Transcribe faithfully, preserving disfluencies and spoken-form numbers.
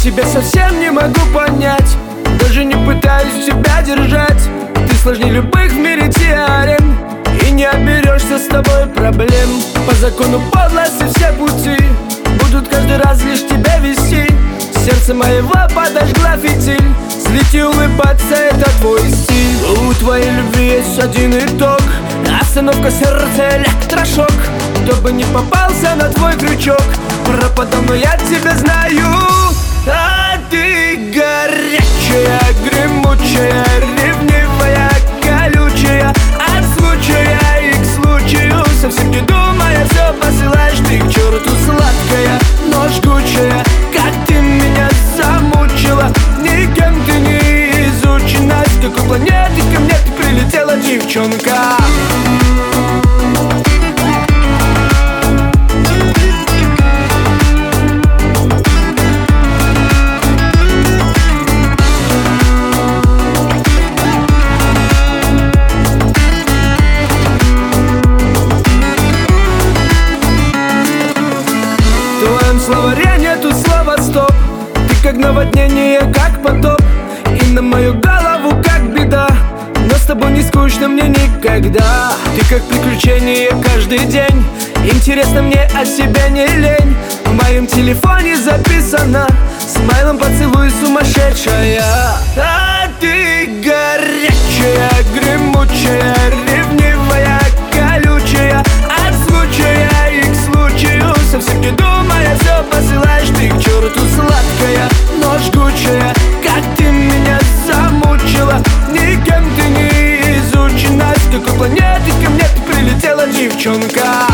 тебя совсем не могу понять, даже не пытаюсь тебя держать. Ты сложнее любых в мире теорем, и не оберешься с тобой проблем. По закону подлости все пути будут каждый раз лишь тебя вести. Сердце моего подожгла фитиль, злить и улыбаться — это твой стиль. У твоей любви есть один итог: остановка сердца, электрошок. Кто бы не попался на твой крючок, пропадал, но я тебя знаю. А ты горячая, гремучая, ревнивая, колючая, от случая и к случаю, совсем не думая, все посылаешь ты к черту. Сладкая, но жгучая, как ты меня замучила. Никем ты не изучена, с какой планеты ко мне ты прилетела, девчонка? В твоем словаре нету слова стоп. Ты как наводнение, как потоп, и на мою голову как беда. Но с тобой не скучно мне никогда. Ты как приключение каждый день. Интересно мне, о себе не лень. В моем телефоне записано: смайлом поцелуй, сумасшедшая. А ты горячая, гремучая, ревнивая, колючая, от случая и к случаю, совсем не думая, все посылаешь ты к черту. Сладкая, но жгучая, как ты меня замучила. Никем ты не изучена, с какой планеты ко мне ты прилетела, девчонка?